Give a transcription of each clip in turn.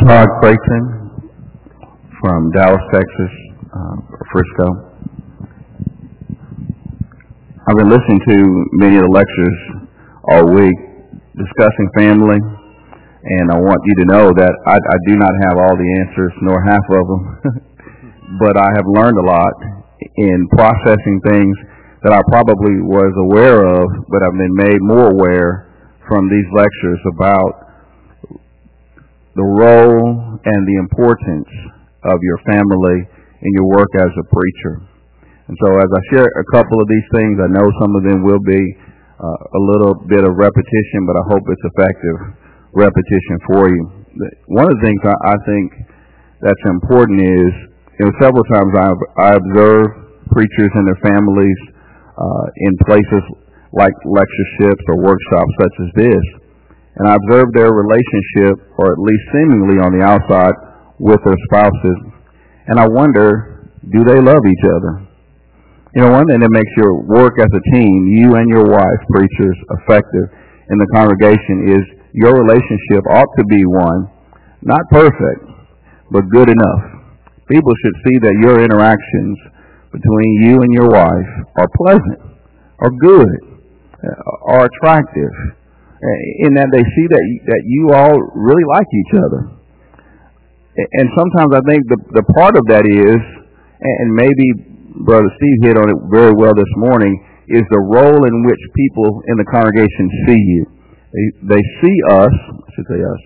Todd Creighton from Dallas, Texas, Frisco. I've been listening to many of the lectures all week discussing family, and I want you to know that I do not have all the answers, nor half of them, but I have learned a lot in processing things that I probably was aware of, but I've been made more aware from these lectures about the role and the importance of your family in your work as a preacher. And so as I share a couple of these things, I know some of them will be a little bit of repetition, but I hope it's effective repetition for you. One of the things I think that's important is, several times I observe preachers and their families in places like lectureships or workshops such as this, and I observe their relationship, or at least seemingly on the outside, with their spouses, and I wonder, do they love each other? One thing that makes your work as a team, you and your wife, preachers, effective in the congregation is your relationship ought to be one, not perfect, but good enough. People should see that your interactions between you and your wife are pleasant, are good, are attractive, in that they see that you all really like each other. And sometimes I think the part of that is, and maybe Brother Steve hit on it very well this morning, is the role in which people in the congregation see you. They see us, I should say us,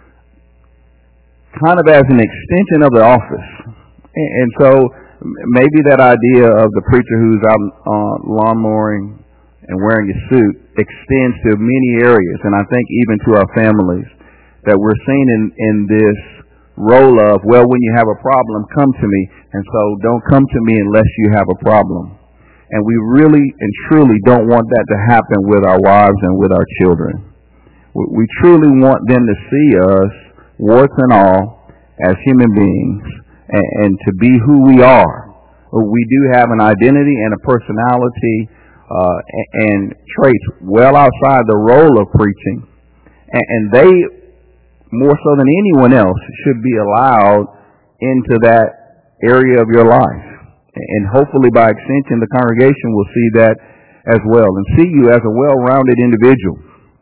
kind of as an extension of the office. And so maybe that idea of the preacher who's out lawn mowing and wearing a suit extends to many areas, and I think even to our families, that we're seen in this role of, well, when you have a problem, come to me, and so don't come to me unless you have a problem. And we really and truly don't want that to happen with our wives and with our children. We truly want them to see us, warts and all, as human beings, and to be who we are. We do have an identity and a personality and traits well outside the role of preaching, and they, more so than anyone else, should be allowed into that area of your life. And hopefully by extension the congregation will see that as well and see you as a well-rounded individual.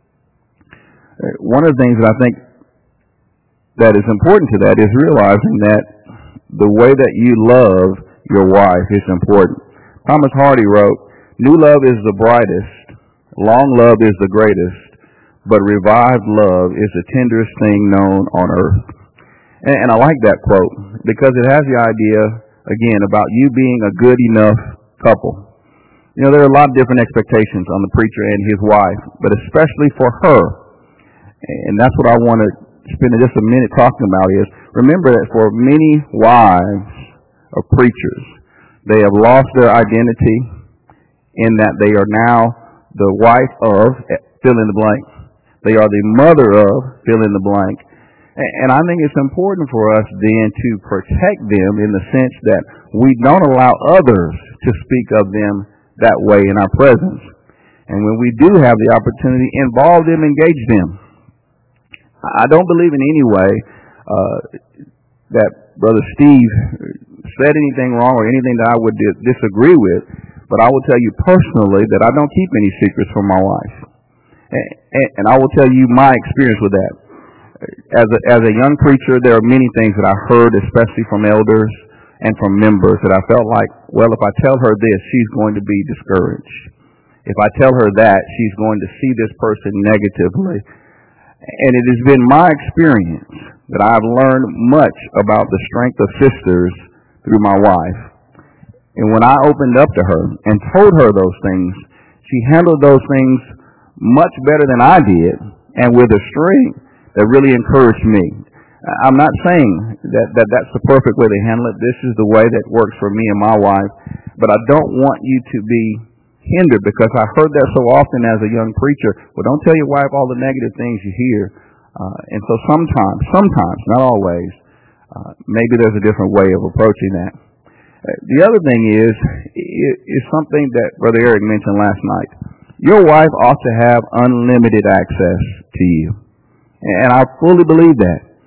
One of the things that I think that is important to that is realizing that the way that you love your wife is important. Thomas Hardy wrote, "New love is the brightest, long love is the greatest, but revived love is the tenderest thing known on earth." And I like that quote because it has the idea, again, about you being a good enough couple. There are a lot of different expectations on the preacher and his wife, but especially for her. And that's what I want to spend just a minute talking about is, remember that for many wives of preachers, they have lost their identity in that they are now the wife of, fill in the blank. They are the mother of, fill in the blank. And I think it's important for us then to protect them in the sense that we don't allow others to speak of them that way in our presence. And when we do have the opportunity, involve them, engage them. I don't believe in any way that Brother Steve said anything wrong or anything that I would disagree with, but I will tell you personally that I don't keep any secrets from my wife. And I will tell you my experience with that. As a young preacher, there are many things that I heard, especially from elders and from members, that I felt like, well, if I tell her this, she's going to be discouraged. If I tell her that, she's going to see this person negatively. And it has been my experience that I've learned much about the strength of sisters through my wife. And when I opened up to her and told her those things, she handled those things much better than I did, and with a strength that really encouraged me. I'm not saying that that's the perfect way to handle it. This is the way that works for me and my wife. But I don't want you to be hindered, because I heard that so often as a young preacher. Well, don't tell your wife all the negative things you hear. And so sometimes, not always, maybe there's a different way of approaching that. The other thing is something that Brother Eric mentioned last night. Your wife ought to have unlimited access to you. And I fully believe that.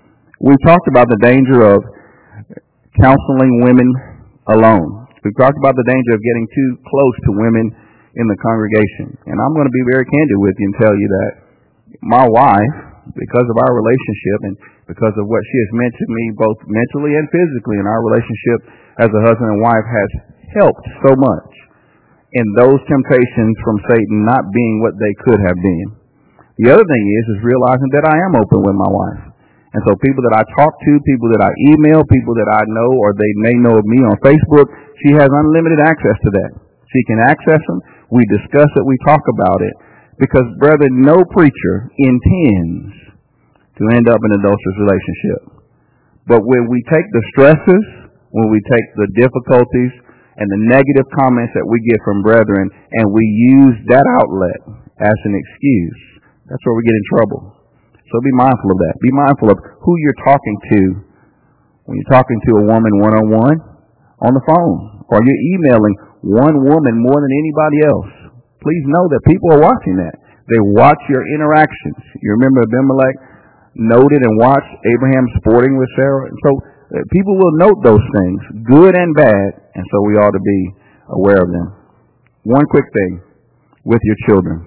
We've talked about the danger of counseling women alone. We've talked about the danger of getting too close to women in the congregation. And I'm going to be very candid with you and tell you that my wife, because of our relationship and because of what she has meant to me both mentally and physically in our relationship as a husband and wife, has helped so much in those temptations from Satan not being what they could have been. The other thing is realizing that I am open with my wife. And so people that I talk to, people that I email, people that I know or they may know of me on Facebook, she has unlimited access to that. She can access them. We discuss it. We talk about it. Because, brother, no preacher intends to end up in an adulterous relationship. But when we take the stresses, when we take the difficulties and the negative comments that we get from brethren and we use that outlet as an excuse, that's where we get in trouble. So be mindful of that. Be mindful of who you're talking to when you're talking to a woman one-on-one on the phone, or you're emailing one woman more than anybody else. Please know that people are watching that. They watch your interactions. You remember Abimelech noted and watched Abraham sporting with Sarah? And so people will note those things, good and bad, and so we ought to be aware of them. One quick thing with your children.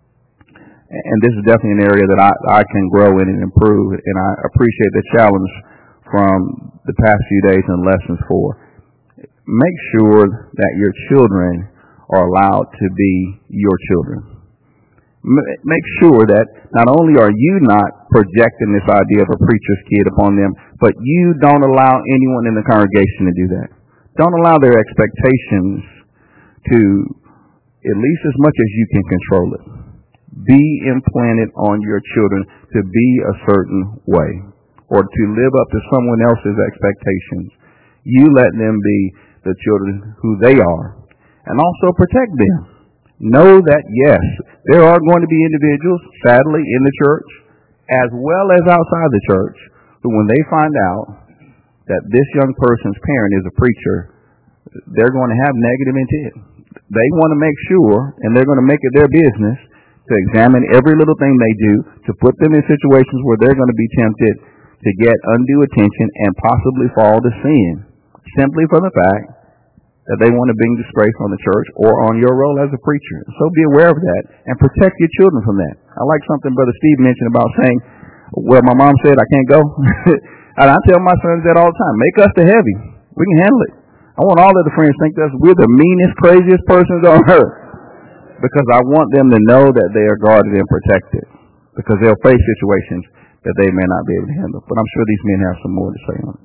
And this is definitely an area that I can grow in and improve, and I appreciate the challenge from the past few days and lessons for. Make sure that your children are allowed to be your children. Make sure that not only are you not projecting this idea of a preacher's kid upon them, but you don't allow anyone in the congregation to do that. Don't allow their expectations to, at least as much as you can control it, be implanted on your children to be a certain way or to live up to someone else's expectations. You let them be the children who they are, and also protect them. Know that, yes, there are going to be individuals, sadly, in the church as well as outside the church, who when they find out that this young person's parent is a preacher, they're going to have negative intent. They want to make sure, and they're going to make it their business, to examine every little thing they do, to put them in situations where they're going to be tempted to get undue attention and possibly fall to sin, simply for the fact that they want to bring disgrace on the church or on your role as a preacher. So be aware of that and protect your children from that. I like something Brother Steve mentioned about saying, well, my mom said I can't go. And I tell my sons that all the time. Make us the heavy. We can handle it. I want all of the friends to think that we're the meanest, craziest persons on earth. Because I want them to know that they are guarded and protected. Because they'll face situations that they may not be able to handle. But I'm sure these men have some more to say on it.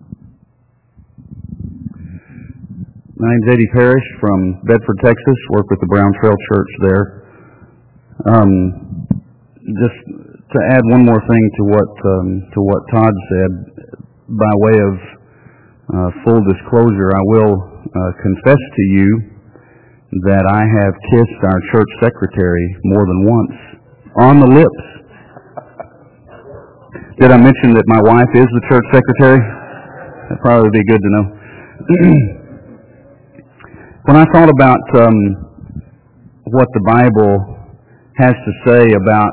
My name's Eddie Parrish from Bedford, Texas. Work with the Brown Trail Church there. Just to add one more thing to what Todd said, by way of full disclosure, I will confess to you that I have kissed our church secretary more than once on the lips. Did I mention that my wife is the church secretary? That'd probably be good to know. When I thought about what the Bible has to say about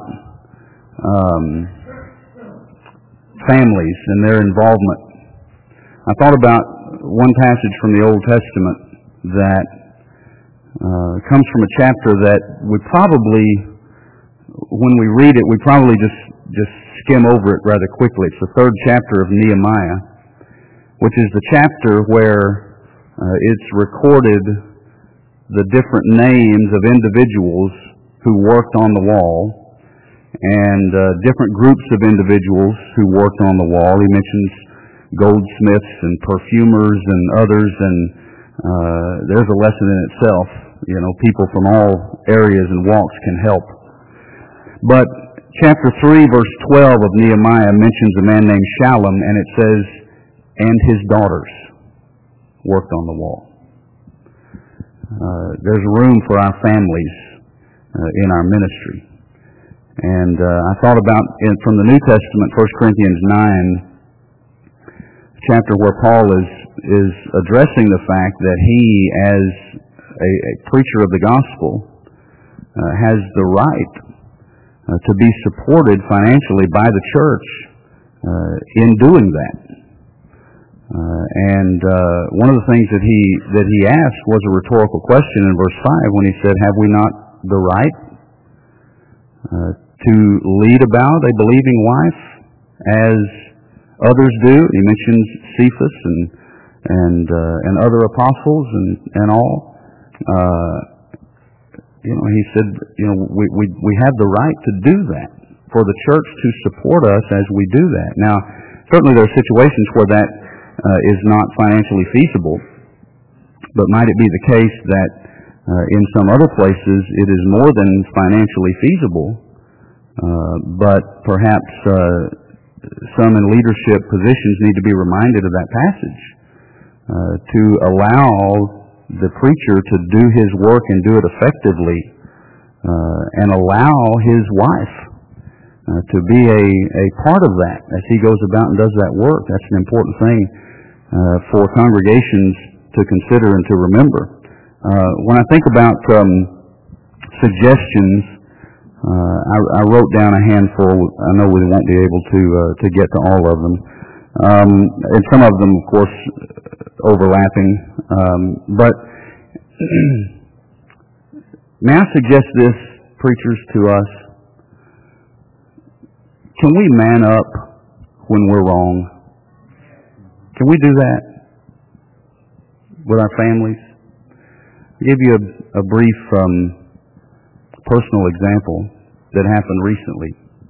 families and their involvement, I thought about one passage from the Old Testament that comes from a chapter that we probably, when we read it, we probably just skim over it rather quickly. It's the 3rd chapter of Nehemiah, which is the chapter where it's recorded the different names of individuals who worked on the wall and different groups of individuals who worked on the wall. He mentions goldsmiths and perfumers and others, and there's a lesson in itself. You know, people from all areas and walks can help. But chapter 3, verse 12 of Nehemiah mentions a man named Shallum, and it says, and his daughters worked on the wall. There's room for our families in our ministry. And I thought about, from the New Testament, 1 Corinthians 9, chapter where Paul is addressing the fact that he, as a preacher of the gospel, has the right to be supported financially by the church in doing that. And one of the things that he asked was a rhetorical question in verse 5 when he said, "Have we not the right to lead about a believing wife as others do?" He mentions Cephas and other apostles and all. He said, we have the right to do that, for the church to support us as we do that. Now, certainly there are situations where that is not financially feasible, but might it be the case that in some other places it is more than financially feasible, but perhaps some in leadership positions need to be reminded of that passage to allow the preacher to do his work and do it effectively, and allow his wife to be a part of that as he goes about and does that work. That's an important thing for congregations to consider and to remember. When I think about suggestions, I wrote down a handful. I know we won't be able to get to all of them, and some of them, of course, overlapping. But may I suggest this, preachers, to us? Can we man up when we're wrong? Can we do that with our families? I'll give you a brief personal example that happened recently.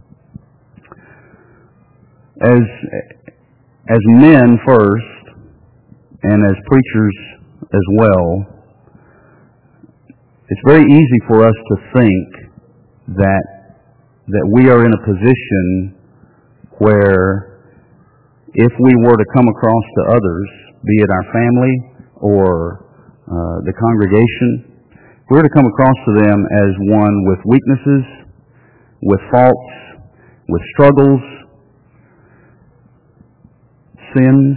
As men first, and as preachers as well, it's very easy for us to think that we are in a position where if we were to come across to others, be it our family or the congregation, if we were to come across to them as one with weaknesses, with faults, with struggles, sins,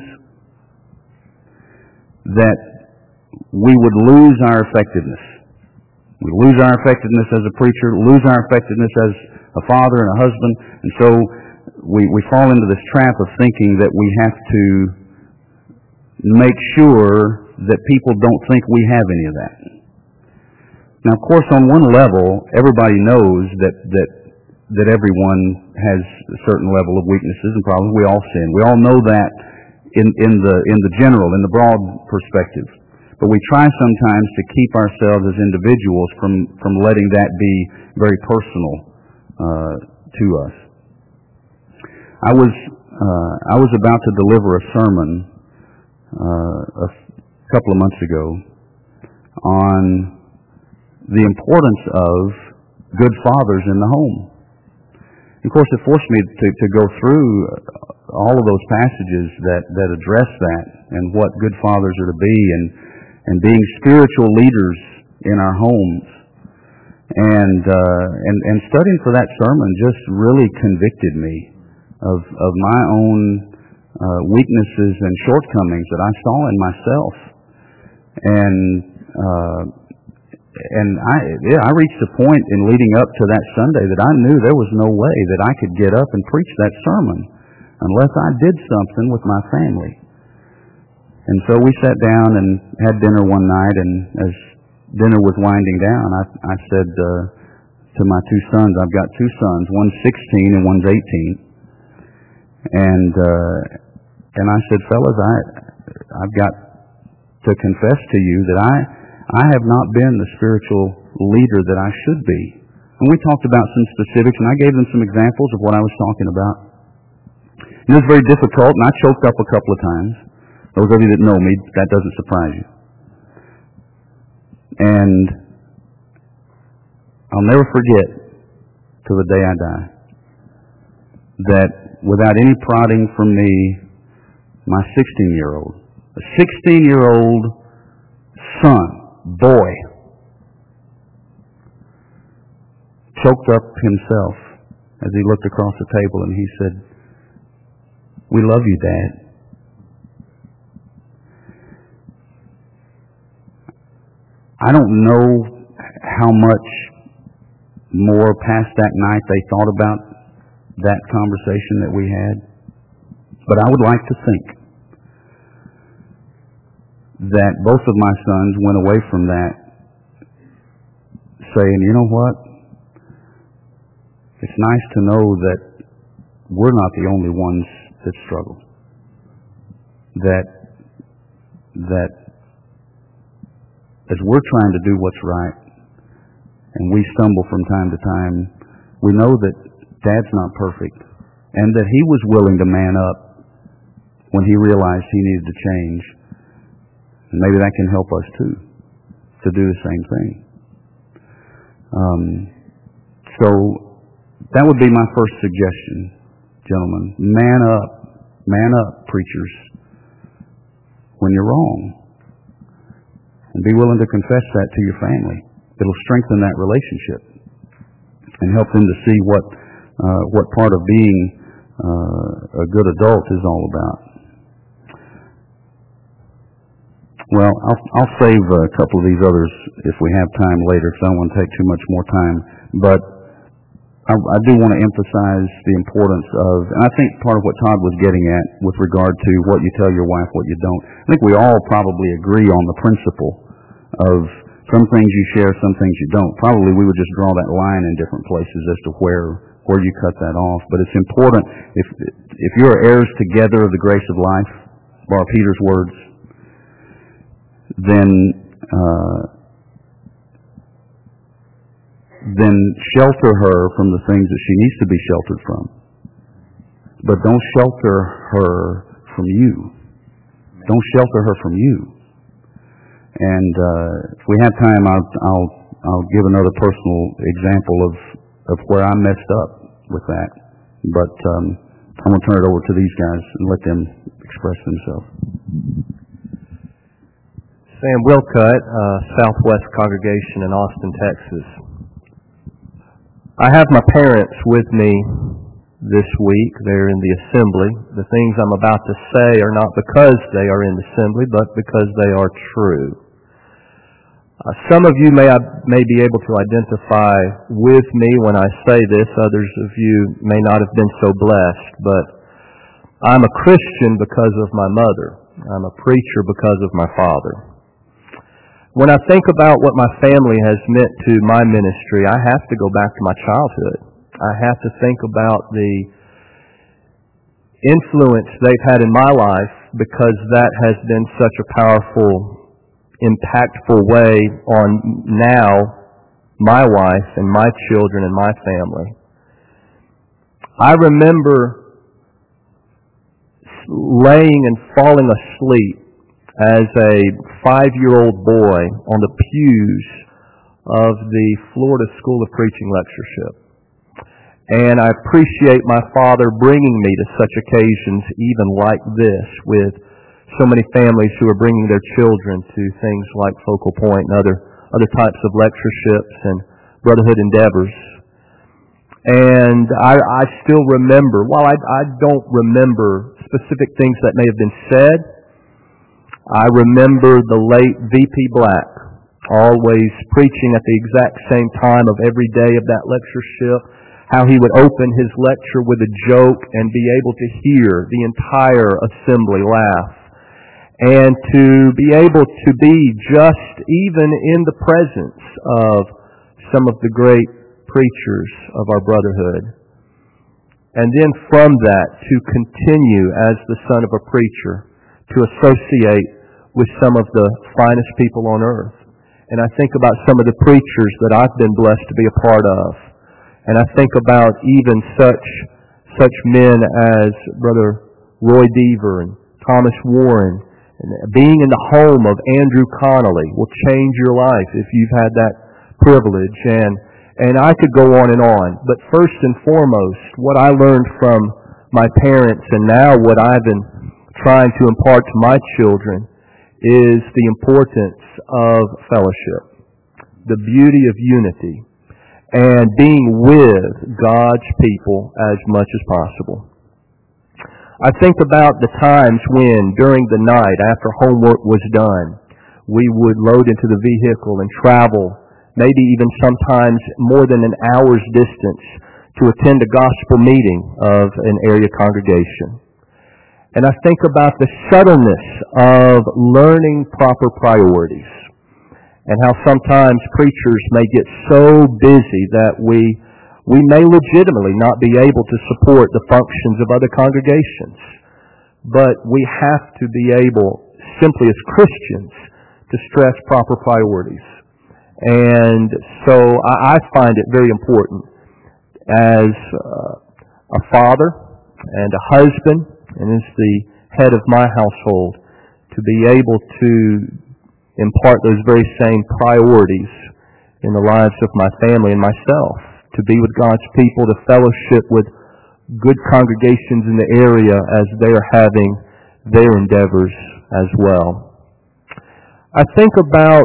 that we would lose our effectiveness. We lose our effectiveness as a preacher, lose our effectiveness as a father and a husband, and so we fall into this trap of thinking that we have to make sure that people don't think we have any of that. Now, of course, on one level, everybody knows that everyone has a certain level of weaknesses and problems. We all sin. We all know that in the general, in the broad perspective. But we try sometimes to keep ourselves as individuals from letting that be very personal to us. I was about to deliver a sermon a couple of months ago on the importance of good fathers in the home. Of course, it forced me to go through all of those passages that address that and what good fathers are to be, and being spiritual leaders in our homes. And studying for that sermon just really convicted me of my own weaknesses and shortcomings that I saw in myself. And I reached a point in leading up to that Sunday that I knew there was no way that I could get up and preach that sermon unless I did something with my family. And so we sat down and had dinner one night, and as dinner was winding down, I said to my two sons, I've got two sons, one's 16 and one's 18. And I said, fellas, I've got to confess to you that I have not been the spiritual leader that I should be. And we talked about some specifics, and I gave them some examples of what I was talking about. And it was very difficult, and I choked up a couple of times. Those of you that know me, that doesn't surprise you. And I'll never forget till the day I die that without any prodding from me, my 16-year-old, a 16-year-old son, boy, choked up himself as he looked across the table and he said, "We love you, Dad." I don't know how much more past that night they thought about that conversation that we had. But I would like to think that both of my sons went away from that saying, you know what? It's nice to know that we're not the only ones that struggle. That as we're trying to do what's right, and we stumble from time to time, we know that Dad's not perfect, and that he was willing to man up when he realized he needed to change. And maybe that can help us too, to do the same thing. So that would be my first suggestion, gentlemen. Man up, preachers, when you're wrong. And be willing to confess that to your family. It'll strengthen that relationship and help them to see what part of being a good adult is all about. Well, I'll save a couple of these others if we have time later, because I don't want to take too much more time. But I do want to emphasize the importance of, and I think part of what Todd was getting at with regard to what you tell your wife, what you don't. I think we all probably agree on the principle of some things you share, some things you don't. Probably we would just draw that line in different places as to where you cut that off. But it's important, if you're heirs together of the grace of life, borrow Peter's words, then shelter her from the things that she needs to be sheltered from. But don't shelter her from you. Don't shelter her from you. And if we have time, I'll give another personal example of where I messed up with that. But I'm going to turn it over to these guys and let them express themselves. Sam Wilcutt, Southwest Congregation in Austin, Texas. I have my parents with me this week. They're in the assembly. The things I'm about to say are not because they are in the assembly, but because they are true. Some of you may be able to identify with me when I say this. Others of you may not have been so blessed, but I'm a Christian because of my mother. I'm a preacher because of my father. When I think about what my family has meant to my ministry, I have to go back to my childhood. I have to think about the influence they've had in my life, because that has been such a powerful, impactful way on now my wife and my children and my family. I remember laying and falling asleep as a 5-year-old boy on the pews of the Florida School of Preaching lectureship. And I appreciate my father bringing me to such occasions even like this, with so many families who are bringing their children to things like Focal Point and other types of lectureships and brotherhood endeavors. And I still remember, while I don't remember specific things that may have been said, I remember the late V.P. Black always preaching at the exact same time of every day of that lectureship, how he would open his lecture with a joke and be able to hear the entire assembly laugh. And to be able to be just even in the presence of some of the great preachers of our brotherhood. And then from that, to continue as the son of a preacher, to associate with some of the finest people on earth. And I think about some of the preachers that I've been blessed to be a part of. And I think about even such men as Brother Roy Deaver and Thomas Warren. And being in the home of Andrew Connolly will change your life if you've had that privilege. And I could go on and on. But first and foremost, what I learned from my parents, and now what I've been trying to impart to my children, is the importance of fellowship, the beauty of unity, and being with God's people as much as possible. I think about the times when, during the night, after homework was done, we would load into the vehicle and travel, maybe even sometimes more than an hour's distance, to attend a gospel meeting of an area congregation. And I think about the subtleness of learning proper priorities, and how sometimes preachers may get so busy that we may legitimately not be able to support the functions of other congregations. But we have to be able, simply as Christians, to stress proper priorities. And so I find it very important as a father and a husband, and as the head of my household, to be able to impart those very same priorities in the lives of my family and myself, to be with God's people, to fellowship with good congregations in the area as they are having their endeavors as well. I think about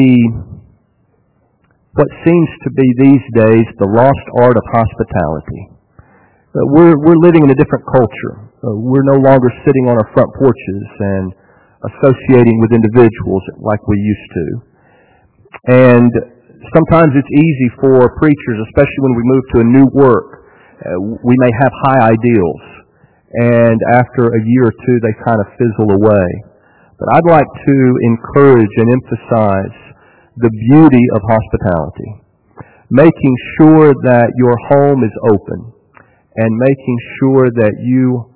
what seems to be these days the lost art of hospitality. We're living in a different culture. We're no longer sitting on our front porches and associating with individuals like we used to. And sometimes it's easy for preachers, especially when we move to a new work, we may have high ideals, and after a year or two they kind of fizzle away. But I'd like to encourage and emphasize the beauty of hospitality, making sure that your home is open, and making sure that you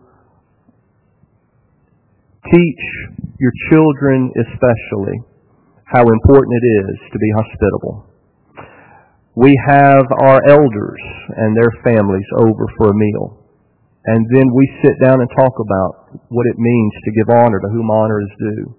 teach your children especially how important it is to be hospitable. We have our elders and their families over for a meal, and then we sit down and talk about what it means to give honor to whom honor is due.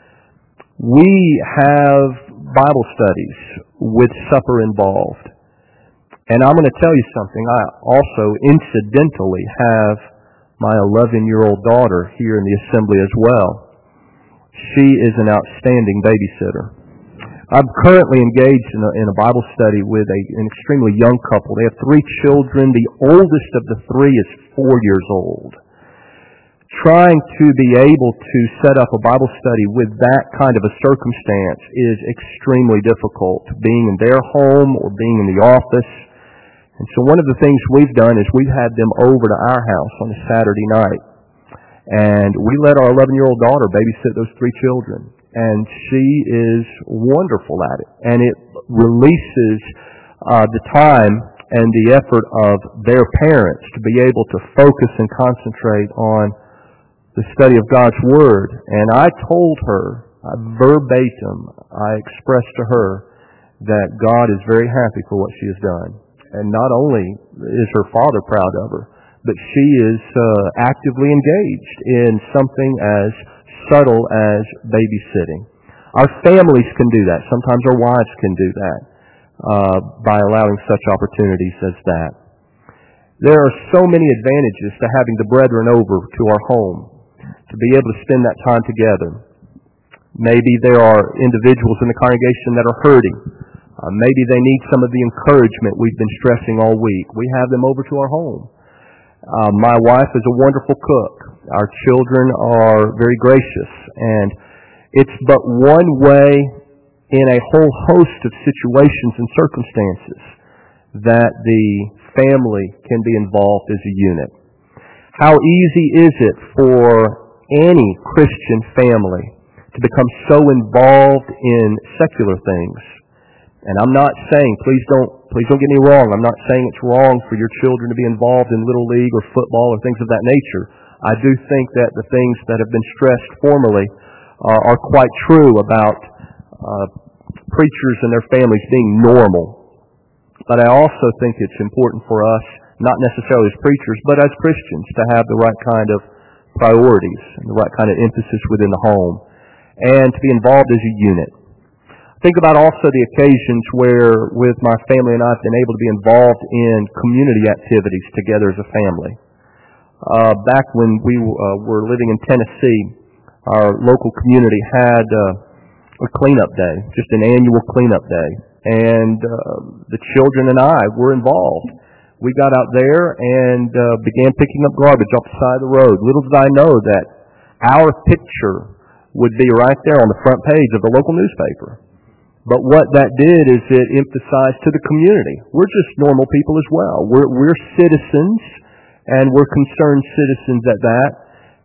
We have Bible studies with supper involved. And I'm going to tell you something. I also incidentally have my 11-year-old daughter here in the assembly as well. She is an outstanding babysitter. I'm currently engaged in a Bible study with an extremely young couple. They have 3 children. The oldest of the 3 is 4 years old. Trying to be able to set up a Bible study with that kind of a circumstance is extremely difficult, being in their home or being in the office. And so one of the things we've done is we've had them over to our house on a Saturday night. And we let our 11-year-old daughter babysit those 3 children. And she is wonderful at it. And it releases the time and the effort of their parents to be able to focus and concentrate on the study of God's Word. And I told her, verbatim, I expressed to her that God is very happy for what she has done. And not only is her father proud of her, but she is actively engaged in something as subtle as babysitting. Our families can do that. Sometimes our wives can do that by allowing such opportunities as that. There are so many advantages to having the brethren over to our home, to be able to spend that time together. Maybe there are individuals in the congregation that are hurting. Maybe they need some of the encouragement we've been stressing all week. We have them over to our home. My wife is a wonderful cook. Our children are very gracious. And it's but one way in a whole host of situations and circumstances that the family can be involved as a unit. How easy is it for any Christian family to become so involved in secular things? And I'm not saying, please don't get me wrong, I'm not saying it's wrong for your children to be involved in Little League or football or things of that nature. I do think that the things that have been stressed formerly are quite true about preachers and their families being normal. But I also think it's important for us, not necessarily as preachers, but as Christians, to have the right kind of priorities and the right kind of emphasis within the home, and to be involved as a unit. Think about also the occasions where, with my family and I, I've been able to be involved in community activities together as a family. Back when we were living in Tennessee, our local community had a cleanup day, just an annual cleanup day, and the children and I were involved. We got out there and began picking up garbage off the side of the road. Little did I know that our picture would be right there on the front page of the local newspaper. But what that did is it emphasized to the community, we're just normal people as well. We're citizens, and we're concerned citizens at that.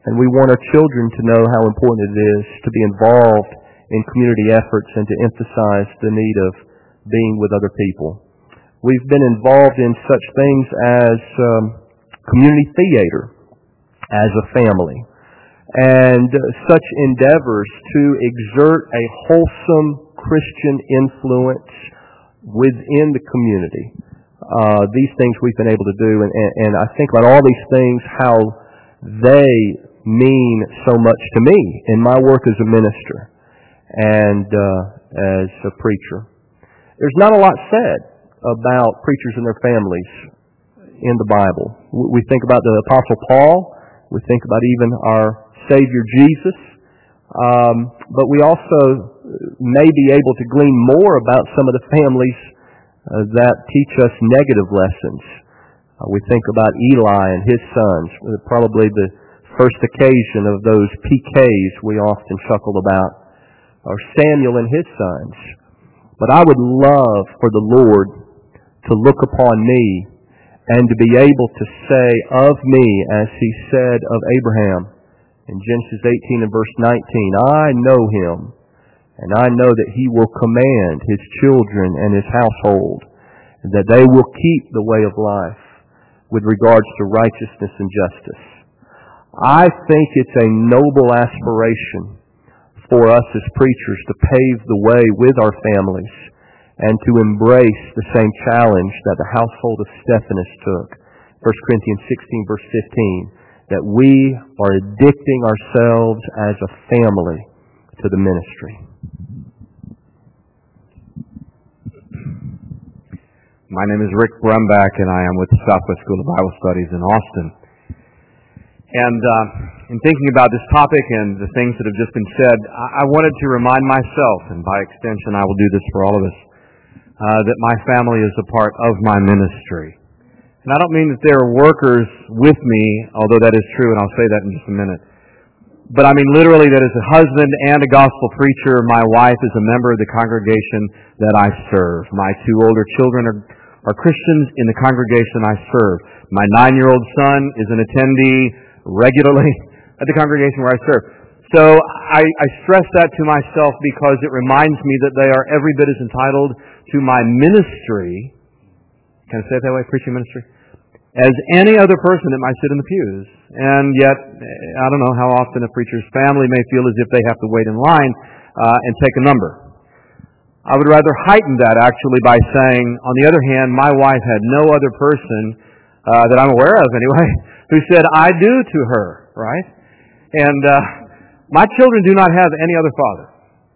And we want our children to know how important it is to be involved in community efforts and to emphasize the need of being with other people. We've been involved in such things as community theater as a family, and such endeavors to exert a wholesome Christian influence within the community. These things we've been able to do, and I think about all these things, how they mean so much to me in my work as a minister and as a preacher. There's not a lot said about preachers and their families in the Bible. We think about the Apostle Paul, we think about even our Savior Jesus, but we also may be able to glean more about some of the families that teach us negative lessons. We think about Eli and his sons, probably the first occasion of those PKs we often chuckle about, or Samuel and his sons. But I would love for the Lord to look upon me and to be able to say of me, as He said of Abraham in Genesis 18 and verse 19, I know him, and I know that he will command his children and his household, and that they will keep the way of life with regards to righteousness and justice. I think it's a noble aspiration for us as preachers to pave the way with our families and to embrace the same challenge that the household of Stephanus took. 1 Corinthians 16 verse 15, that we are addicting ourselves as a family to the ministry. My name is Rick Brumbach, and I am with the Southwest School of Bible Studies in Austin. And in thinking about this topic and the things that have just been said, I wanted to remind myself, and by extension I will do this for all of us, that my family is a part of my ministry. And I don't mean that they are workers with me, although that is true, and I'll say that in just a minute. But I mean literally that as a husband and a gospel preacher, my wife is a member of the congregation that I serve. My two older children are Christians in the congregation I serve. My 9-year-old son is an attendee regularly at the congregation where I serve. So I stress that to myself because it reminds me that they are every bit as entitled to my ministry, can I say it that way, preaching ministry, as any other person that might sit in the pews. And yet, I don't know how often a preacher's family may feel as if they have to wait in line and take a number. I would rather heighten that actually by saying, on the other hand, my wife had no other person that I'm aware of anyway, who said, I do to her, right? And my children do not have any other father.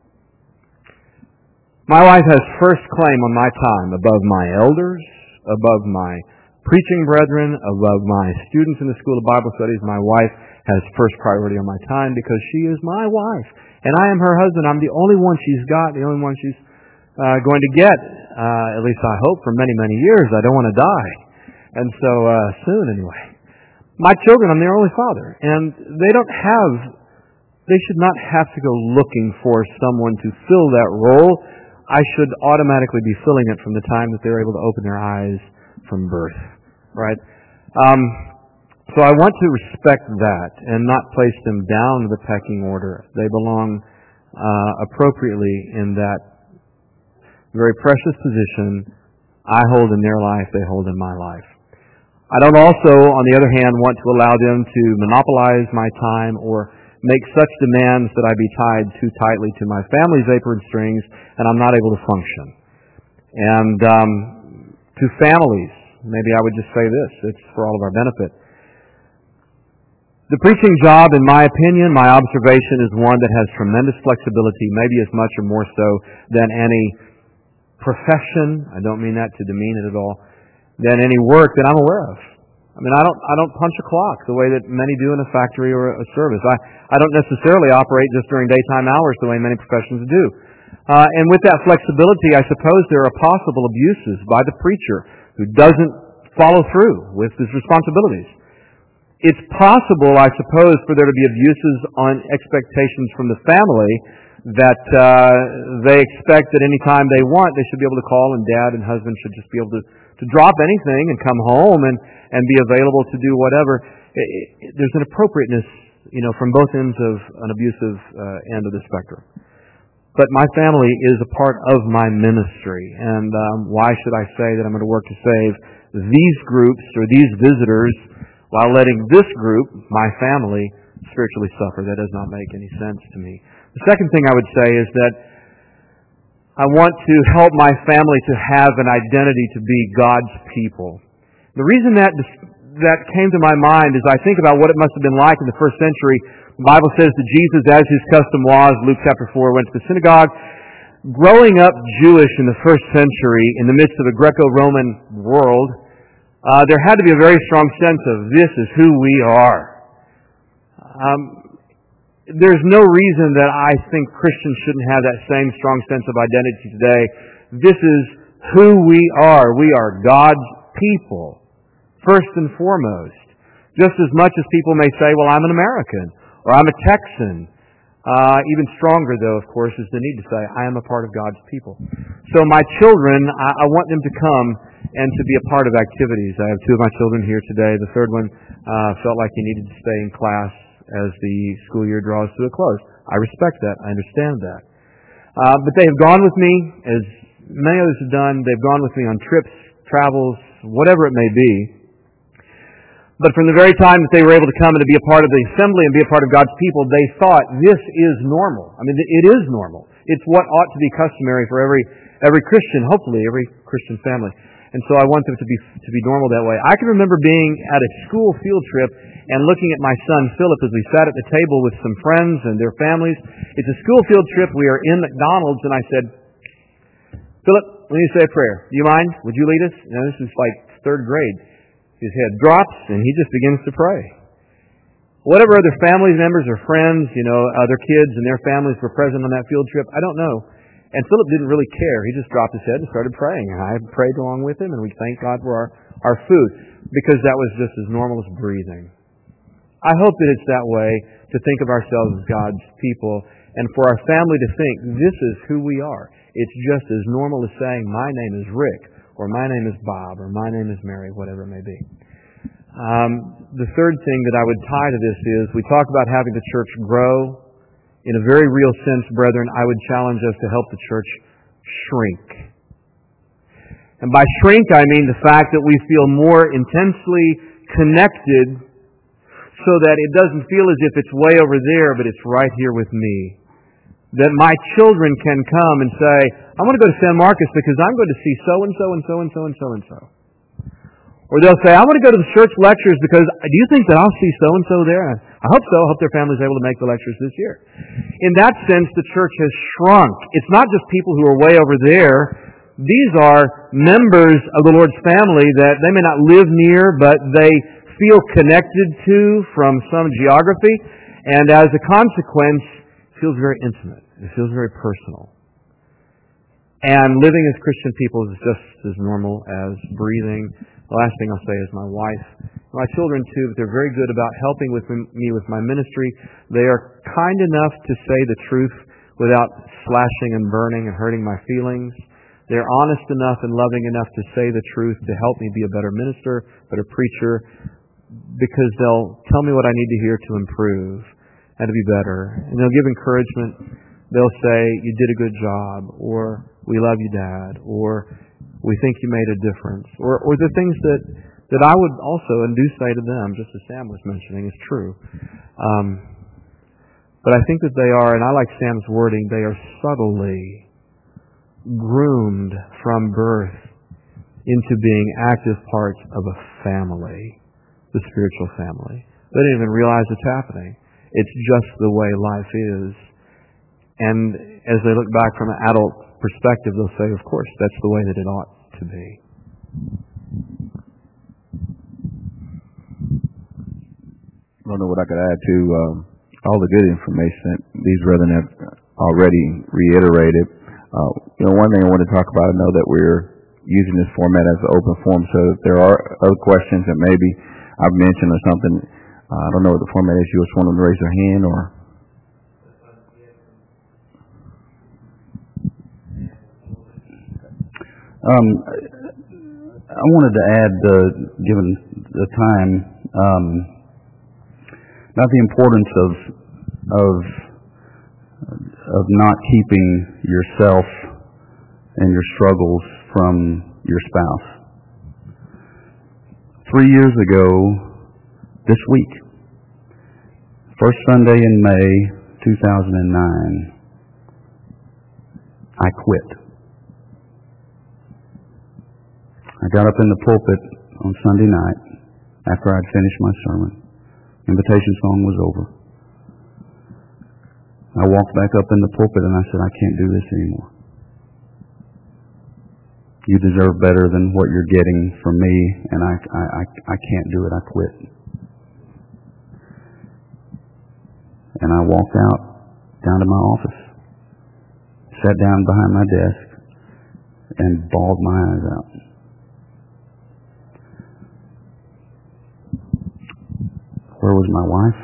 My wife has first claim on my time above my elders, above my preaching brethren, above my students in the School of Bible Studies. My wife has first priority on my time because she is my wife. And I am her husband. I'm the only one she's got, the only one she's going to get, at least I hope, for many, many years. I don't want to die. And so, soon anyway. My children, I'm their only father. And they should not have to go looking for someone to fill that role. I should automatically be filling it from the time that they're able to open their eyes from birth. Right? So I want to respect that and not place them down the pecking order. They belong appropriately in that very precious position I hold in their life, they hold in my life. I don't also, on the other hand, want to allow them to monopolize my time or make such demands that I be tied too tightly to my family's apron strings and I'm not able to function. And to families, maybe I would just say this, it's for all of our benefit. The preaching job, in my opinion, my observation, is one that has tremendous flexibility, maybe as much or more so than any profession, I don't mean that to demean it at all, than any work that I'm aware of. I mean, I don't punch a clock the way that many do in a factory or a service. I don't necessarily operate just during daytime hours the way many professions do. And with that flexibility, I suppose there are possible abuses by the preacher who doesn't follow through with his responsibilities. It's possible, I suppose, for there to be abuses on expectations from the family that they expect that any time they want, they should be able to call, and dad and husband should just be able to drop anything and come home and be available to do whatever. There's an appropriateness from both ends of an abusive end of the spectrum. But my family is a part of my ministry, and why should I say that I'm going to work to save these groups or these visitors while letting this group, my family, spiritually suffer? That does not make any sense to me. The second thing I would say is that I want to help my family to have an identity to be God's people. The reason that came to my mind is I think about what it must have been like in the first century. The Bible says that Jesus, as his custom was, Luke chapter 4, went to the synagogue. Growing up Jewish in the first century, in the midst of a Greco-Roman world, there had to be a very strong sense of this is who we are. There's no reason that I think Christians shouldn't have that same strong sense of identity today. This is who we are. We are God's people, first and foremost. Just as much as people may say, well, I'm an American, or I'm a Texan. Even stronger, though, of course, is the need to say, I am a part of God's people. So my children, I want them to come and to be a part of activities. I have two of my children here today. The third one felt like he needed to stay in class as the school year draws to a close. I respect that. I understand that. But they have gone with me, as many others have done. They've gone with me on trips, travels, whatever it may be. But from the very time that they were able to come and to be a part of the assembly and be a part of God's people, they thought this is normal. I mean, it is normal. It's what ought to be customary for every Christian, hopefully every Christian family. And so I want them to be normal that way. I can remember being at a school field trip and looking at my son Philip as we sat at the table with some friends and their families. It's a school field trip. We are in McDonald's, and I said, Philip, we need to say a prayer. Do you mind? Would you lead us? This is like third grade. His head drops, and he just begins to pray. Whatever other family members or friends, other kids and their families were present on that field trip, I don't know. And Philip didn't really care. He just dropped his head and started praying. And I prayed along with him, and we thanked God for our food, because that was just as normal as breathing. I hope that it's that way to think of ourselves as God's people, and for our family to think, this is who we are. It's just as normal as saying, my name is Rick, or my name is Bob, or my name is Mary, whatever it may be. The third thing that I would tie to this is, we talk about having the church grow. In a very real sense, brethren, I would challenge us to help the church shrink. And by shrink, I mean the fact that we feel more intensely connected so that it doesn't feel as if it's way over there, but it's right here with me. That my children can come and say, I want to go to San Marcos because I'm going to see so-and-so and so-and-so and so-and-so. Or they'll say, I want to go to the church lectures because do you think that I'll see so-and-so there? I hope so. I hope their family's able to make the lectures this year. In that sense, the church has shrunk. It's not just people who are way over there. These are members of the Lord's family that they may not live near, but they feel connected to from some geography. And as a consequence, it feels very intimate. It feels very personal. And living as Christian people is just as normal as breathing. The last thing I'll say is my wife, my children too, but they're very good about helping me with my ministry. They are kind enough to say the truth without slashing and burning and hurting my feelings. They're honest enough and loving enough to say the truth to help me be a better minister, better preacher, because they'll tell me what I need to hear to improve and to be better. And they'll give encouragement. They'll say, you did a good job, or we love you, Dad, or we think you made a difference, or the things that I would also and do say to them, just as Sam was mentioning, is true. But I think that they are, and I like Sam's wording, they are subtly groomed from birth into being active parts of a family, the spiritual family. They don't even realize it's happening. It's just the way life is. And as they look back from an adult perspective, they'll say, of course, that's the way that it ought to be. I don't know what I could add to all the good information that these brethren have already reiterated. One thing I want to talk about, I know that we're using this format as an open forum, so if there are other questions that maybe I've mentioned or something, I don't know what the format is. You just want them to raise their hand, or... I wanted to add, given the time, about the importance of not keeping yourself and your struggles from your spouse. 3 years ago, this week, first Sunday in May 2009, I quit. I got up in the pulpit on Sunday night after I'd finished my sermon. Invitation song was over. I walked back up in the pulpit and I said, I can't do this anymore. You deserve better than what you're getting from me, and I can't do it. I quit. And I walked out, down to my office, sat down behind my desk, and bawled my eyes out. Where was my wife?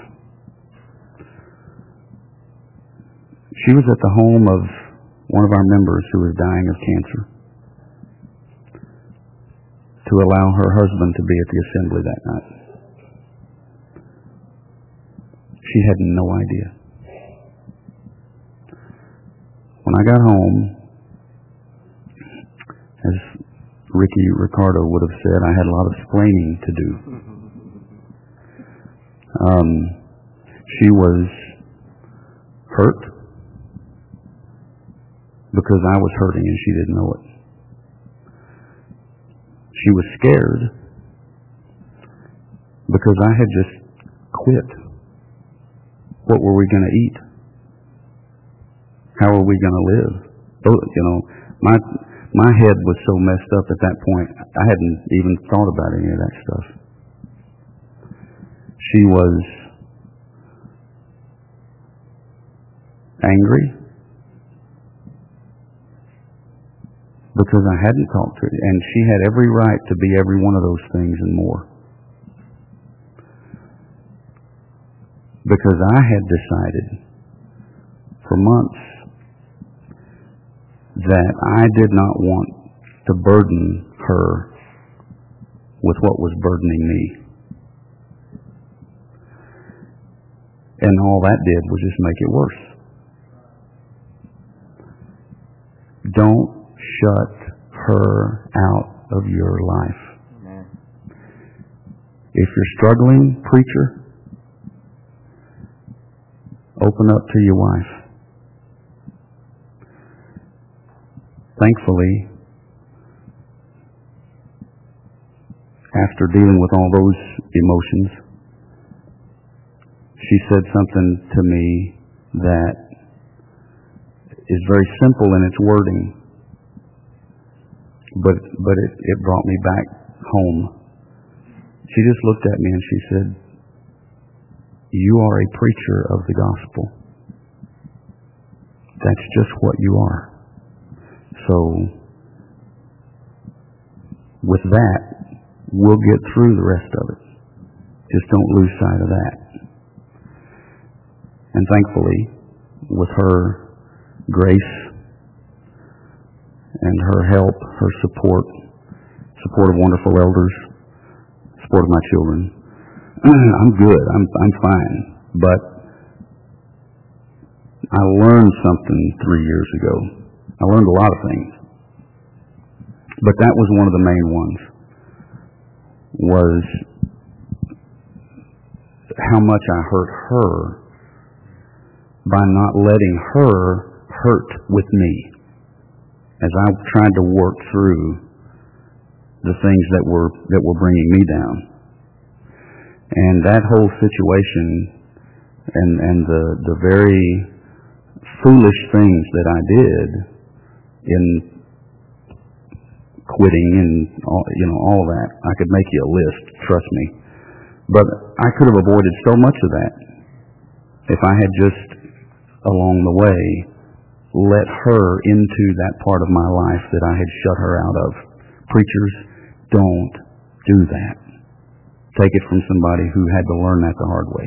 She was at the home of one of our members who was dying of cancer, to allow her husband to be at the assembly that night. She had no idea. When I got home, as Ricky Ricardo would have said, I had a lot of explaining to do. She was hurt because I was hurting and she didn't know it. She was scared because I had just quit. What were we going to eat? How are we going to live? You know, my head was so messed up at that point, I hadn't even thought about any of that stuff. She was angry because I hadn't talked to her, and she had every right to be every one of those things and more. Because I had decided for months that I did not want to burden her with what was burdening me. And all that did was just make it worse. Don't shut her out of your life. Amen. If you're struggling, preacher, open up to your wife. Thankfully, after dealing with all those emotions, she said something to me that is very simple in its wording, but it brought me back home. She just looked at me and she said, "You are a preacher of the gospel. That's just what you are. So, with that, we'll get through the rest of it. Just don't lose sight of that." And thankfully, with her grace and her help, her support of wonderful elders, support of my children, I'm good. I'm fine. But I learned something 3 years ago. I learned a lot of things. But that was one of the main ones, was how much I hurt her by not letting her hurt with me as I tried to work through the things that were bringing me down. And that whole situation and the very foolish things that I did in quitting and all that, I could make you a list, trust me. But I could have avoided so much of that if I had just along the way let her into that part of my life that I had shut her out of. Preachers, don't do that. Take it from somebody who had to learn that the hard way.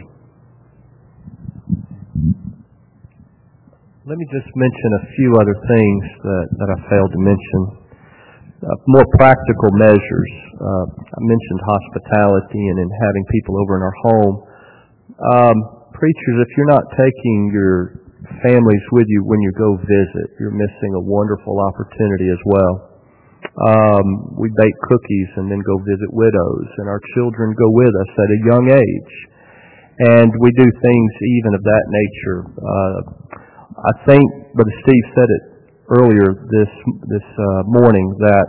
Let me just mention a few other things that I failed to mention. More practical measures. I mentioned hospitality and in having people over in our home. Preachers, if you're not taking your families with you when you go visit, you're missing a wonderful opportunity as well. We bake cookies and then go visit widows, and our children go with us at a young age. And we do things even of that nature. I think, Brother Steve said it earlier this morning, that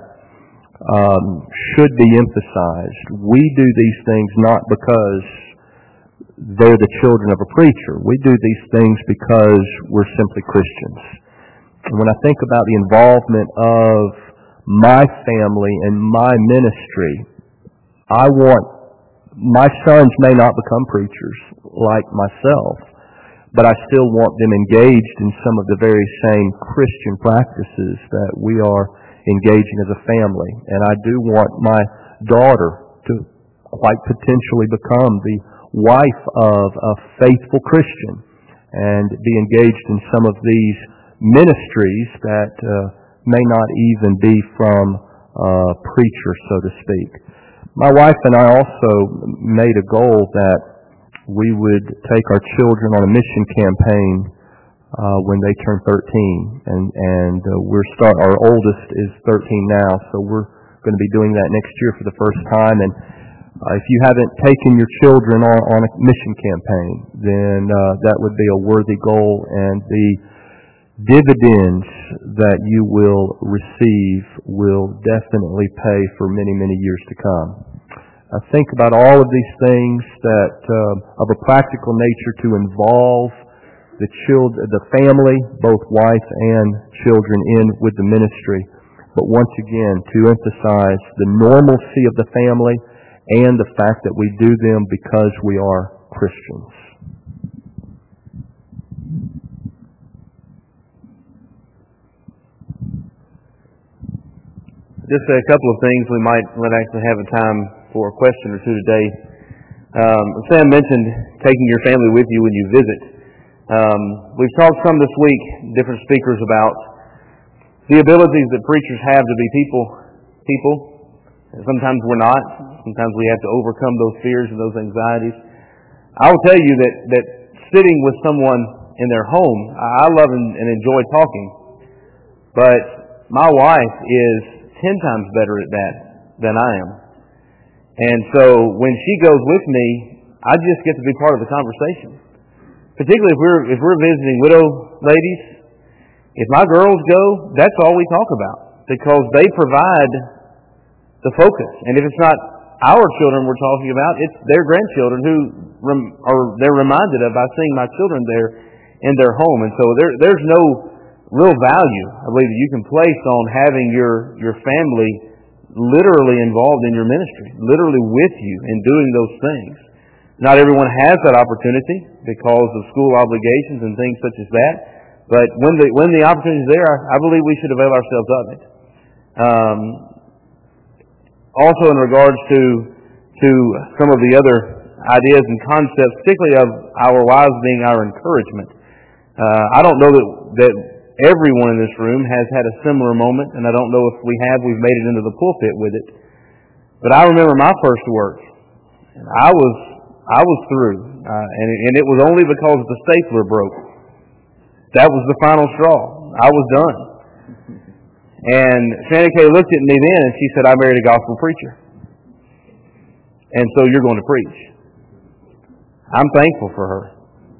should be emphasized. We do these things not because they're the children of a preacher. We do these things because we're simply Christians. And when I think about the involvement of my family and my ministry, I want my sons may not become preachers like myself, but I still want them engaged in some of the very same Christian practices that we are engaging as a family. And I do want my daughter to quite potentially become the wife of a faithful Christian and be engaged in some of these ministries that may not even be from a preacher, so to speak. My wife and I also made a goal that we would take our children on a mission campaign when they turn 13, and our oldest is 13 now, so we're going to be doing that next year for the first time. And if you haven't taken your children on a mission campaign, then that would be a worthy goal, and the dividends that you will receive will definitely pay for many, many years to come. I think about all of these things that of a practical nature to involve the family, both wife and children, in with the ministry. But once again, to emphasize the normalcy of the family and the fact that we do them because we are Christians. Just a couple of things we might actually have a time for a question or two today. Sam mentioned taking your family with you when you visit. We've talked some this week, different speakers, about the abilities that preachers have to be people. Sometimes we're not. Sometimes we have to overcome those fears and those anxieties. I will tell you that sitting with someone in their home, I love and enjoy talking, but my wife is 10 times better at that than I am. And so when she goes with me, I just get to be part of the conversation. Particularly if we're visiting widow ladies, if my girls go, that's all we talk about, because they provide the focus. And if it's not our children we're talking about, it's their grandchildren who they're reminded of by seeing my children there in their home. And so there's no real value, I believe, that you can place on having your family literally involved in your ministry, literally with you in doing those things. Not everyone has that opportunity because of school obligations and things such as that. But when the opportunity is there, I believe we should avail ourselves of it. Also, in regards to some of the other ideas and concepts, particularly of our wives being our encouragement, I don't know that everyone in this room has had a similar moment, and I don't know if we've made it into the pulpit with it. But I remember my first work, and I was through, and it was only because the stapler broke. That was the final straw. I was done. And Shannon Kay looked at me then and she said, "I married a gospel preacher. And so you're going to preach." I'm thankful for her.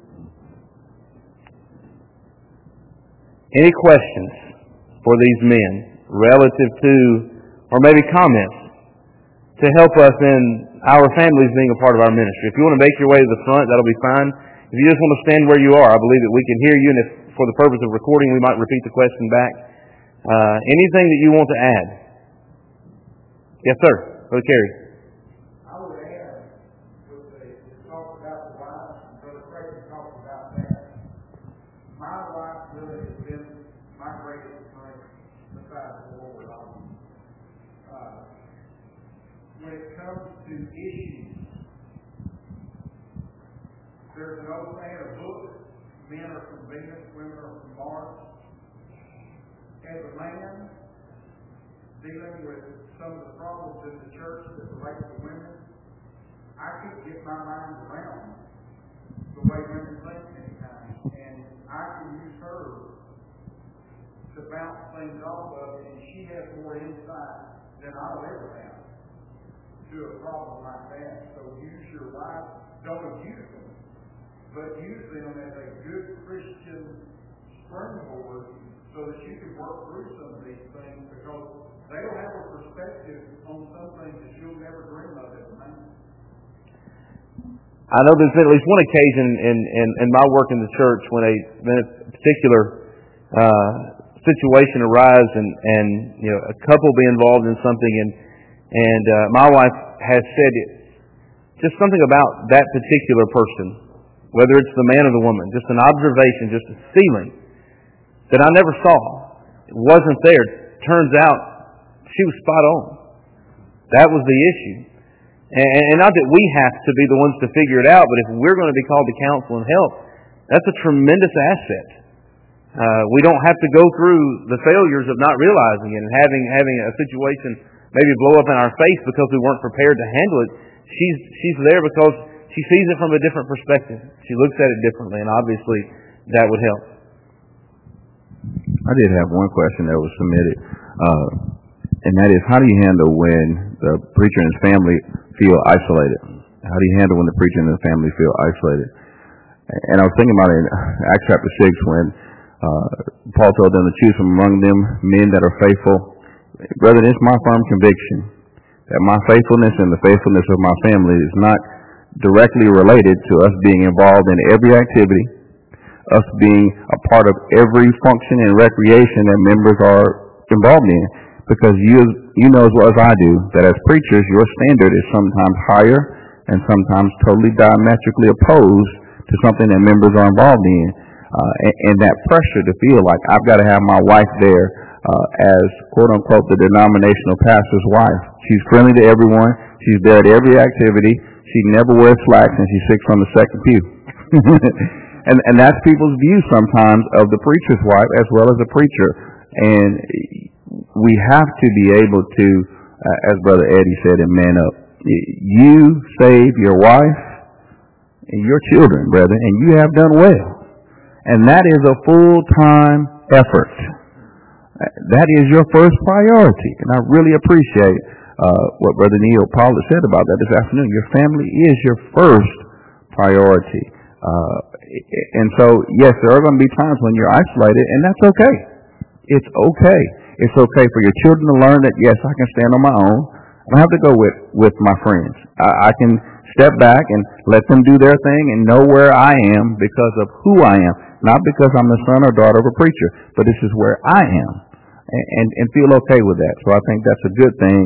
Any questions for these men relative to, or maybe comments to help us in our families being a part of our ministry? If you want to make your way to the front, that'll be fine. If you just want to stand where you are, I believe that we can hear you, and if for the purpose of recording, we might repeat the question back. Anything that you want to add? Yes, sir. Brother Kerry. I would add, with the talk about the wives, and Brother Craig talked about that. My wife really has been my greatest strength besides the Lord. When it comes to issues, there's an old saying, a book, men are from Venus, women are from Mars. As a man, dealing with some of the problems in the church that relate to women, I can't get my mind around the way women think many times. And I can use her to bounce things off of, and she has more insight than I'll ever have to a problem like that. So use your wife. Don't abuse them, but use them as a good Christian springboard so that you can work through some of these things, because they'll have a perspective on some things that you'll never dream of as a man. I know there's been at least one occasion in my work in the church when a particular situation arises and you know, a couple be involved in something and my wife has said just something about that particular person, whether it's the man or the woman, just an observation, just a feeling that I never saw. It wasn't there. Turns out she was spot on. That was the issue. And not that we have to be the ones to figure it out, but if we're going to be called to counsel and help, that's a tremendous asset. We don't have to go through the failures of not realizing it and having a situation maybe blow up in our face because we weren't prepared to handle it. She's there because she sees it from a different perspective. She looks at it differently, and obviously that would help. I did have one question that was submitted, and that is, how do you handle when the preacher and his family feel isolated? How do you handle when the preacher and the family feel isolated? And I was thinking about it in Acts chapter 6 when Paul told them to choose from among them men that are faithful. Brethren, it's my firm conviction that my faithfulness and the faithfulness of my family is not directly related to us being involved in every activity, us being a part of every function and recreation that members are involved in. Because you know as well as I do that as preachers, your standard is sometimes higher and sometimes totally diametrically opposed to something that members are involved in. And that pressure to feel like I've got to have my wife there as, quote-unquote, the denominational pastor's wife. She's friendly to everyone. She's there at every activity. She never wears slacks, and she sits on the second pew. and that's people's view sometimes of the preacher's wife as well as the preacher. And we have to be able to, as Brother Eddie said, and man up. You save your wife and your children, brethren, and you have done well. And that is a full-time effort. That is your first priority. And I really appreciate what Brother Neil Pollard said about that this afternoon. Your family is your first priority. And so, yes, there are going to be times when you're isolated, and that's okay. It's okay. It's okay for your children to learn that, yes, I can stand on my own. I don't have to go with my friends. I can step back and let them do their thing and know where I am because of who I am. Not because I'm the son or daughter of a preacher, but this is where I am. And feel okay with that. So I think that's a good thing,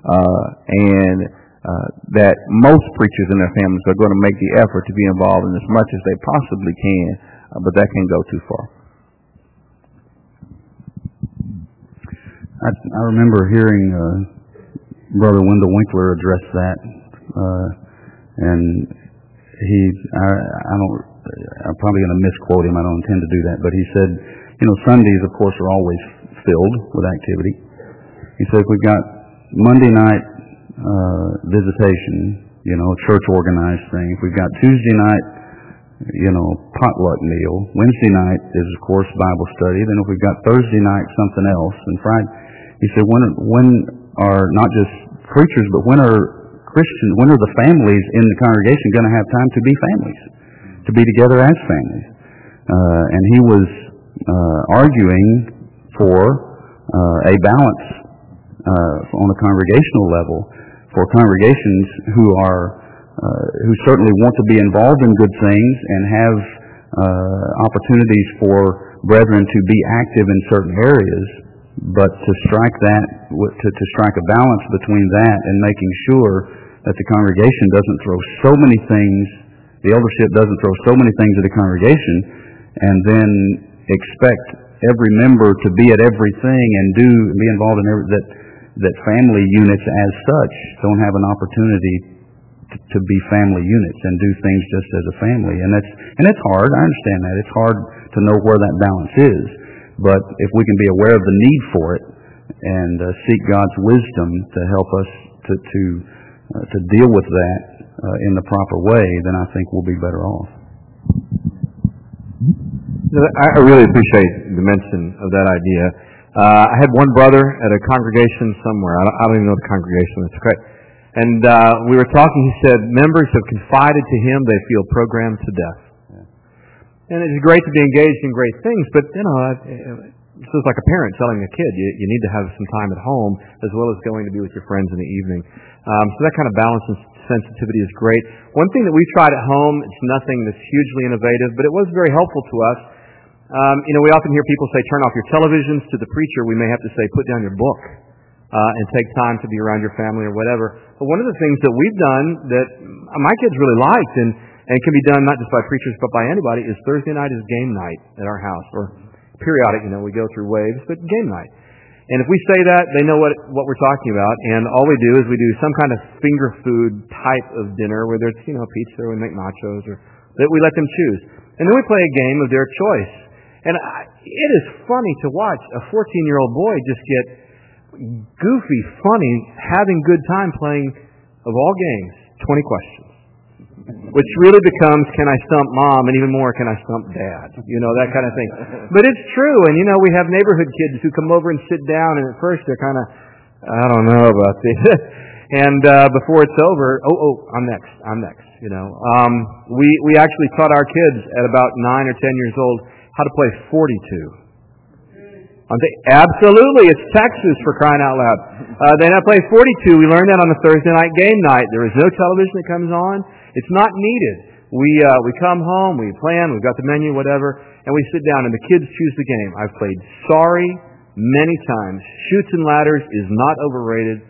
and that most preachers and their families are going to make the effort to be involved in as much as they possibly can, but that can go too far. I remember hearing Brother Wendell Winkler address that, and I'm probably going to misquote him. I don't intend to do that, but he said, Sundays, of course, are always filled with activity. He said, we've got Monday night visitation, church organized thing. If we've got Tuesday night, potluck meal. Wednesday night is, of course, Bible study. Then if we've got Thursday night, something else. And Friday, he said, when are not just preachers, but when are Christians, when are the families in the congregation going to have time to be families, to be together as families? And he was arguing for a balance on a congregational level for congregations who certainly want to be involved in good things and have opportunities for brethren to be active in certain areas, but to strike a balance between that and making sure that the congregation doesn't throw so many things, the eldership doesn't throw so many things at the congregation and then expect every member to be at everything and be involved in that family units as such don't have an opportunity to be family units and do things just as a family. And it's hard. I understand that. It's hard to know where that balance is. But if we can be aware of the need for it and seek God's wisdom to help us to deal with that in the proper way, then I think we'll be better off. I really appreciate the mention of that idea. I had one brother at a congregation somewhere. I don't even know the congregation. That's correct. And we were talking. He said members have confided to him they feel programmed to death. And it's great to be engaged in great things, but it's just like a parent telling a kid you need to have some time at home as well as going to be with your friends in the evening. So that kind of balance and sensitivity is great. One thing that we've tried at home, it's nothing that's hugely innovative, but it was very helpful to us. We often hear people say, turn off your televisions. To the preacher, we may have to say, put down your book and take time to be around your family or whatever. But one of the things that we've done that my kids really liked and can be done not just by preachers but by anybody is Thursday night is game night at our house. Or periodic, we go through waves, but game night. And if we say that, they know what we're talking about. And all we do is we do some kind of finger food type of dinner, whether it's, pizza or we make nachos or that we let them choose. And then we play a game of their choice. And it is funny to watch a 14-year-old boy just get goofy, funny, having good time playing, of all games, 20 questions. Which really becomes, can I stump mom? And even more, can I stump dad? That kind of thing. But it's true. And, we have neighborhood kids who come over and sit down, and at first they're kind of, I don't know about this. And before it's over, I'm next. We actually taught our kids at about 9 or 10 years old how to play 42. Absolutely, it's Texas for crying out loud. They now play 42. We learned that on a Thursday night game night. There is no television that comes on. It's not needed. We come home, we plan, we've got the menu, whatever, and we sit down and the kids choose the game. I've played Sorry many times. Chutes and Ladders is not overrated.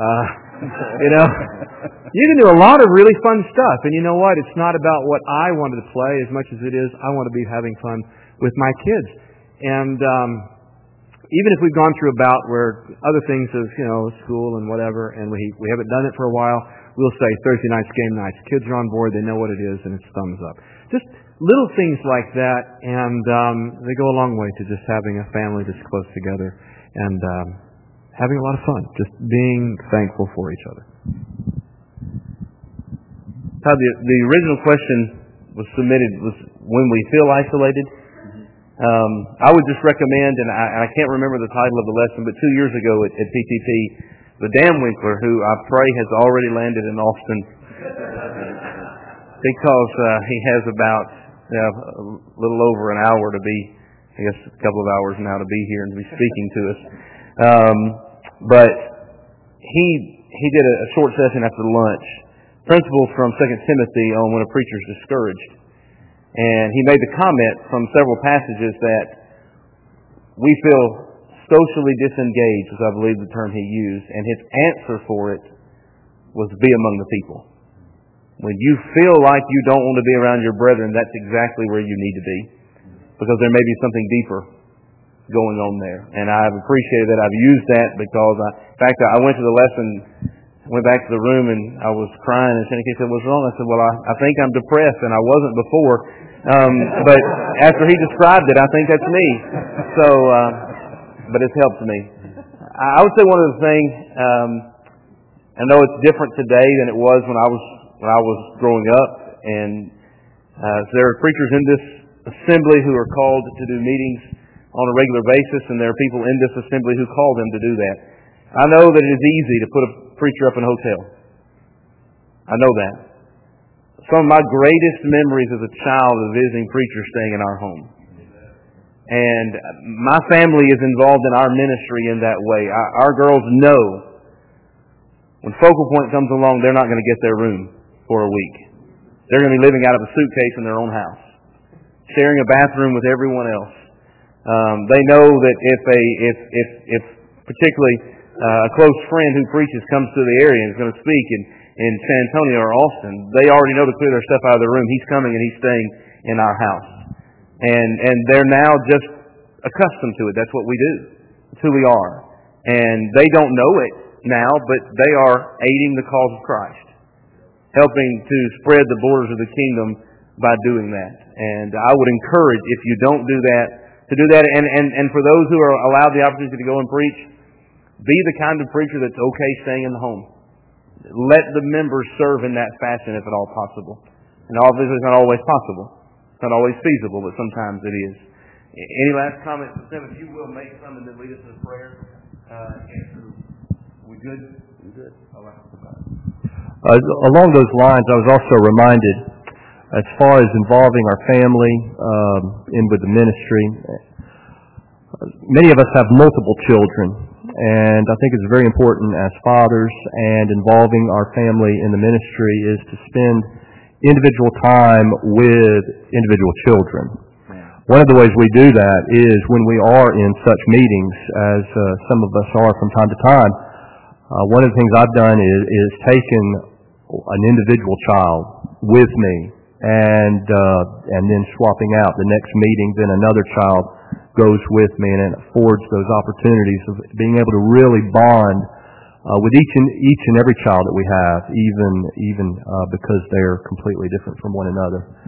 You can do a lot of really fun stuff, and you know what? It's not about what I wanted to play as much as it is I want to be having fun with my kids. And even if we've gone through a bout where other things of school and whatever, and we haven't done it for a while, we'll say Thursday night's game nights. Kids are on board, they know what it is, and it's thumbs up. Just little things like that, and they go a long way to just having a family that's close together and having a lot of fun, just being thankful for each other. Todd, the original question was submitted was when we feel isolated. I would just recommend, and I can't remember the title of the lesson, but 2 years ago at PTP, the Dan Winkler, who I pray has already landed in Austin, because he has about a little over an hour to be, I guess a couple of hours now to be here and to be speaking to us. But he did a short session after lunch, principles from 2 Timothy on when a preacher's discouraged. And he made the comment from several passages that we feel socially disengaged, was I believe the term he used, and his answer for it was be among the people. When you feel like you don't want to be around your brethren, that's exactly where you need to be, because there may be something deeper going on there. And I've appreciated that. I've used that because, in fact, I went to the lesson, went back to the room, and I was crying, and Shannon said, "What's wrong?" I said, "Well, I think I'm depressed, and I wasn't before. But after he described it, I think that's me." So, but it's helped me. I would say one of the things, I know it's different today than it was when I was growing up, and there are preachers in this assembly who are called to do meetings on a regular basis, and there are people in this assembly who call them to do that. I know that it is easy to put a preacher up in a hotel. I know that. Some of my greatest memories as a child of visiting preachers staying in our home. And my family is involved in our ministry in that way. Our girls know when Focal Point comes along, they're not going to get their room for a week. They're going to be living out of a suitcase in their own house, sharing a bathroom with everyone else. They know that if particularly a close friend who preaches comes to the area and is going to speak in San Antonio or Austin, they already know to clear their stuff out of their room. He's coming and he's staying in our house. And they're now just accustomed to it. That's what we do. It's who we are. And they don't know it now, but they are aiding the cause of Christ, helping to spread the borders of the kingdom by doing that. And I would encourage, if you don't do that, to do that. And for those who are allowed the opportunity to go and preach, be the kind of preacher that's okay staying in the home. Let the members serve in that fashion if at all possible. And obviously it's not always possible. It's not always feasible, but sometimes it is. Any last comments from Tim? If you will make some and then lead us in a prayer. Andrew, we good? We good. All right. Along those lines, I was also reminded, as far as involving our family in with the ministry, many of us have multiple children, and I think it's very important as fathers and involving our family in the ministry is to spend individual time with individual children. One of the ways we do that is when we are in such meetings, as some of us are from time to time. One of the things I've done is taken an individual child with me, and then swapping out. The next meeting, then another child goes with me, and it affords those opportunities of being able to really bond with each and every child that we have, even because they're completely different from one another.